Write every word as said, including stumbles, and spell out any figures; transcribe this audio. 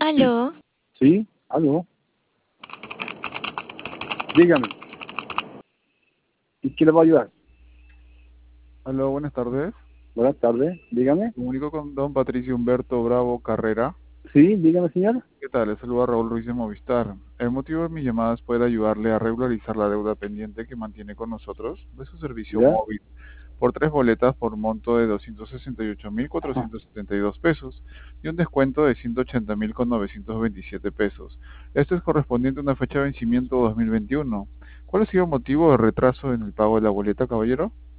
Aló, Sí, aló, dígame, ¿y qué le va a ayudar? Aló, buenas tardes. Buenas tardes, dígame. Comunico con don Patricio Humberto Bravo Carrera. Sí, dígame, señor. ¿Qué tal? Les saluda Raúl Ruiz de Movistar. El motivo de mis llamadas es poder ayudarle a regularizar la deuda pendiente que mantiene con nosotros de su servicio ¿Ya? móvil por tres boletas por monto de doscientos sesenta y ocho mil Ajá. cuatrocientos setenta y dos pesos y un descuento de ciento ochenta mil con novecientos veintisiete pesos. Esto es correspondiente a una fecha de vencimiento dos mil veintiuno. ¿Cuál ha sido el motivo de retraso en el pago de la boleta, caballero?